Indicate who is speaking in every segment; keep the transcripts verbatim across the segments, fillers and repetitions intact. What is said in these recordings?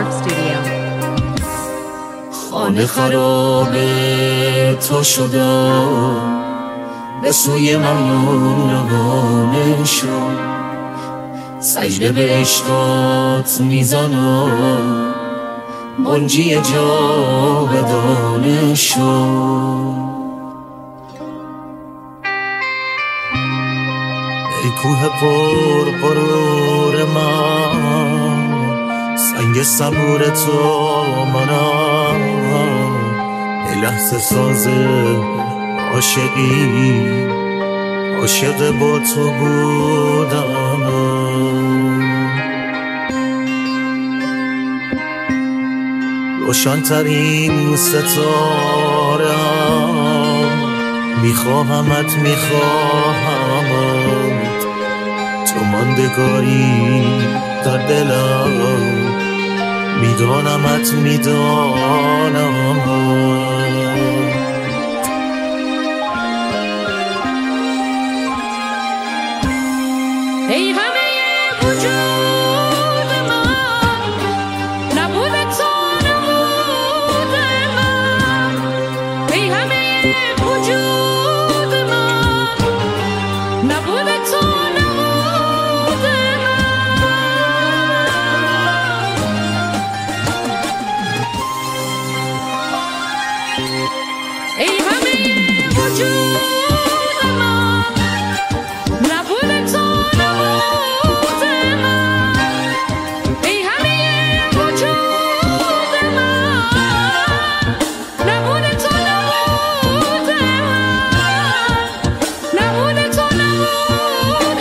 Speaker 1: Irk Studio.
Speaker 2: خانه خراب تو شدم، به سوی ممنون روانه شد، سجده به عشقات میزنم، منجی جاودانه شد. ای کوه پر غرور من، سنگ صبور تو منم، ای لحظه ساز عاشقی، عاشق با تو بودم. روشن‌ترین ستاره‌ام، میخواهمت میخواهمت، تو ماندگاری در دلم، میدانمت میدانمت.
Speaker 3: ای همه وجود من، نبود تو نبود من. ای همه وجود من، نبود تو نبود من. ای همه وجود من، نبود تو نبود من. ای همه وجود من، نبود تو نبود من. نبود تو نبود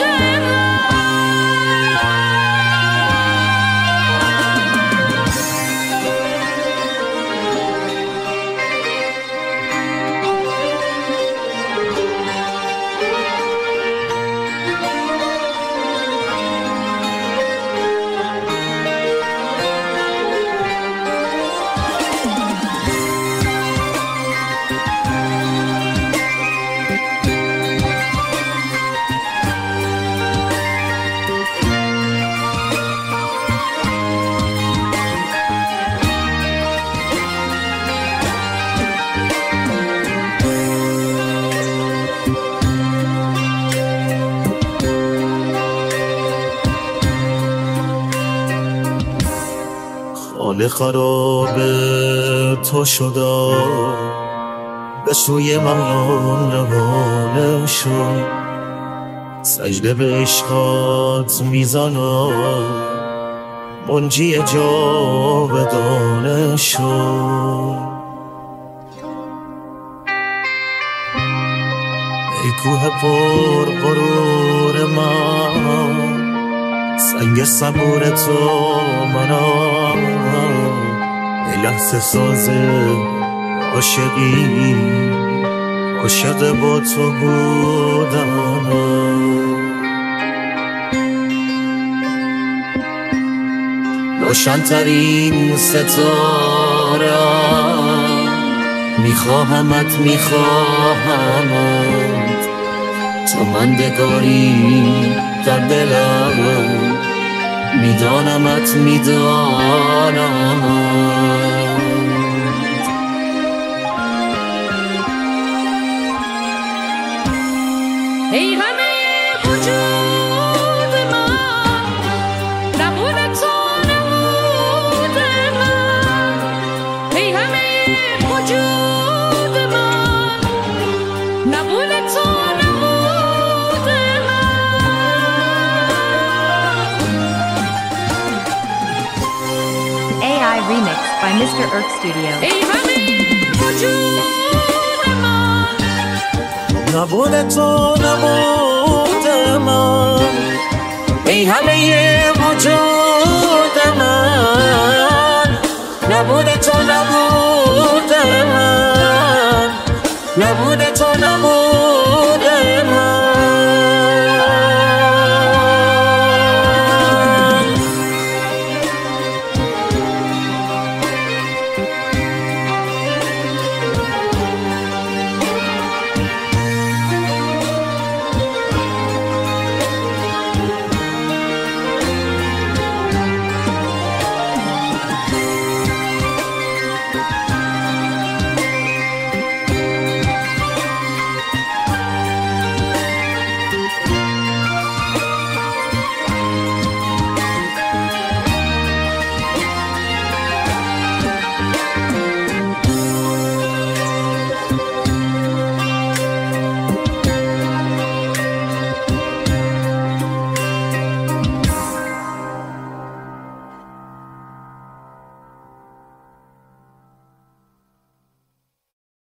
Speaker 2: خانه خراب تو شدم، به سوی ممنون روانه شد، سجده به عشقات میزنم، منجی جاودانه شد. ای کوه پر غرور من، سنگ صبور تو منم، ای لحظه ساز عاشقی، عاشق با تو بودم. روشن‌ترین ستاره‌ام، میخواهمت میخواهمت، تو ماندگاری در دلم، میدانمت میدانمت.
Speaker 3: ای همه وجود من، نبود تو نبود من. ای همه وجود من، نبود تو نبود من.
Speaker 1: A I remix by Mister Irk Studio.
Speaker 3: ای همه وجود من،
Speaker 2: نبود تو نبود من. ای همه وجود من، نبود تو نبود من. نبود تو نبود